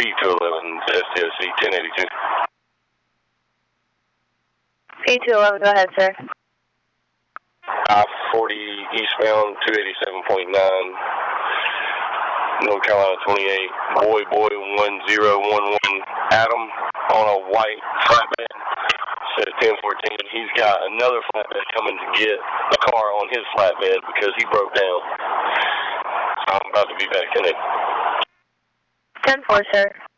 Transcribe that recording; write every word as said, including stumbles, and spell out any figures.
B two eleven S T S C ten eighty-two. B two eleven, go ahead, sir. I forty eastbound, two eighty-seven point nine, North Carolina twenty-eight, boy, boy, one zero one one, Adam, on a white flatbed, said ten fourteen. He's got another flatbed coming to get a car on his flatbed because he broke down. So I'm about to be back in it. ten four, sir.